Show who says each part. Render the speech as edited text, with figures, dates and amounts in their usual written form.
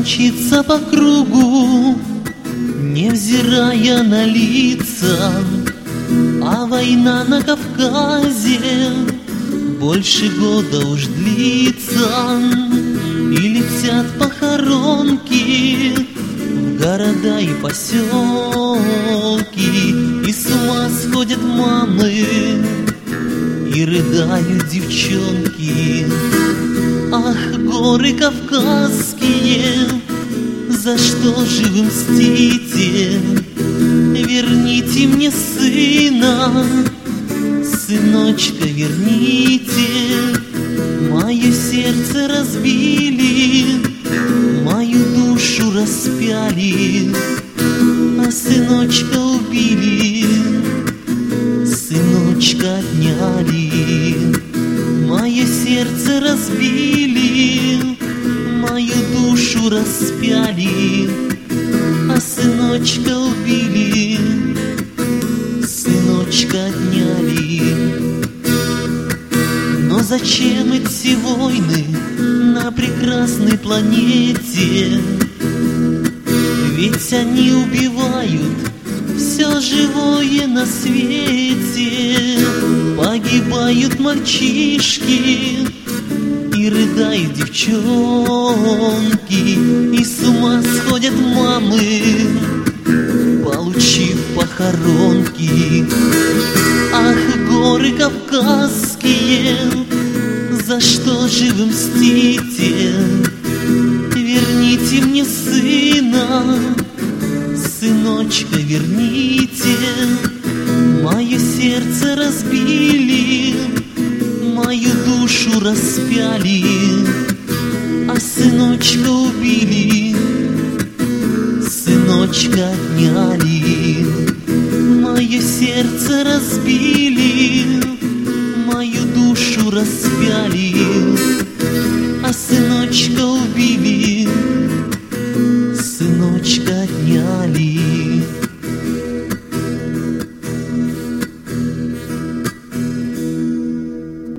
Speaker 1: мчится по кругу, невзирая на лица, а война на Кавказе больше года уж длится. И летят похоронки в города и поселки, и с ума сходят мамы, и рыдают девчонки. Ах, горы кавказские, за что же вы мстите? Верните мне сына, сыночка, верните. Мое сердце разбили, мою душу распяли, а сыночка убили, сыночка отняли. Мое сердце разбили, мою душу распяли, а сыночка убили, сыночка отняли. Но зачем эти войны на прекрасной планете? Ведь они убивают все живое на свете. Погибают мальчишки и рыдают девчонки, и с ума сходят мамы, получив похоронки. Ах, горы кавказские, за что же вы мстите? Верните мне сына, сыночка, верните. Мое сердце разбили, мою душу распяли, а сыночка убили, сыночка отняли. Мое сердце разбили, мою душу распяли, а сыночка убили, сыночка